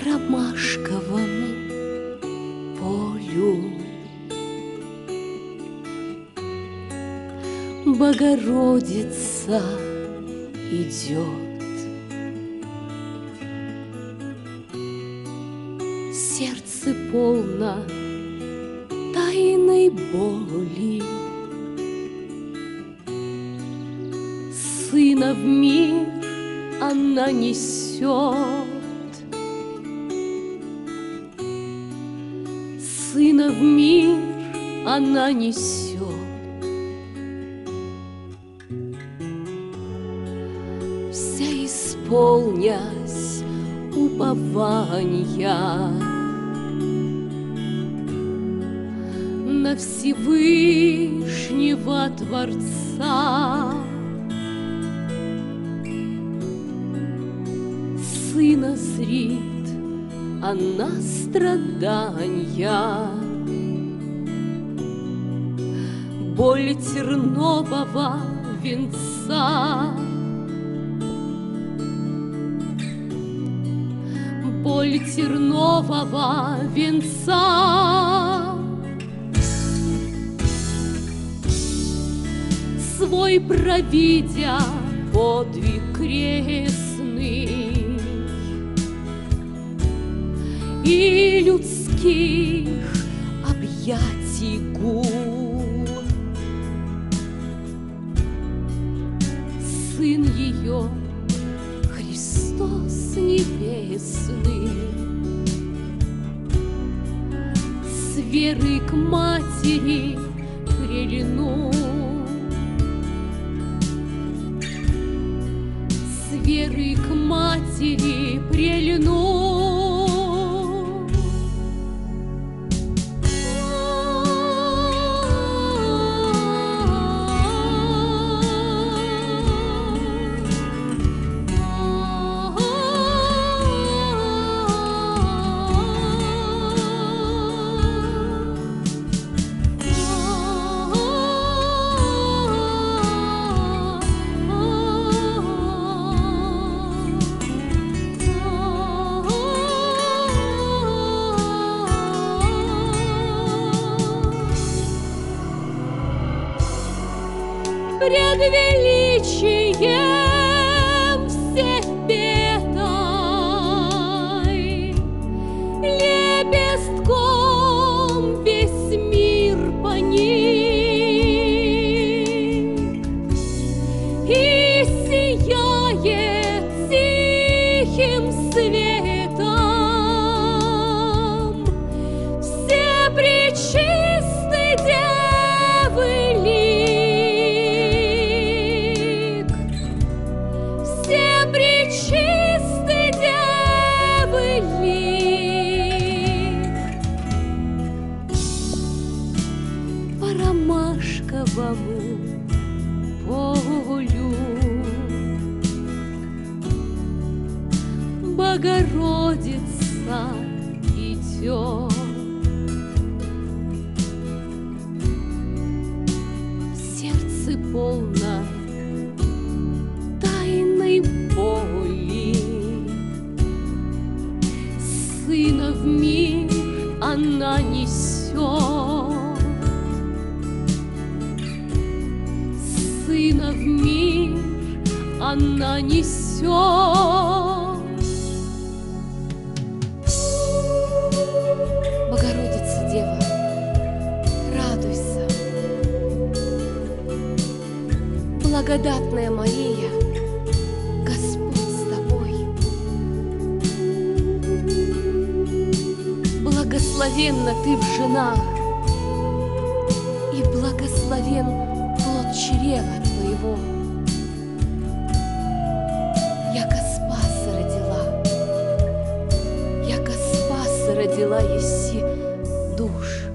ромашковому полю. Богородица идет, сердце полно тайной боли. Сына в мир она несет, сына в мир она несет. Вся исполнясь упования на Всевышнего Творца, сына зрит она страдания, боль тернового венца, боль тернового венца. Свой провидя подвиг крестный и людских объятий гул, сын ее Христос небесный с веры к матери прильнул, с веры к матери прильнул. Пред величием всех петай, лепестком весь мир поник и сияет тихим светом все пречистой Девы лик, все пречистой Девы лик. По ромашковому полю Богородица идет, сердце полно тайной боли, сына в мир она несет, сына в мир она несет. Богородица Дева, радуйся, благодатная Мария, Господь с тобой. Благословенна ты в женах, и благословен плод чрева твоего. Яко Спаса родила, яко Спаса родила еси душ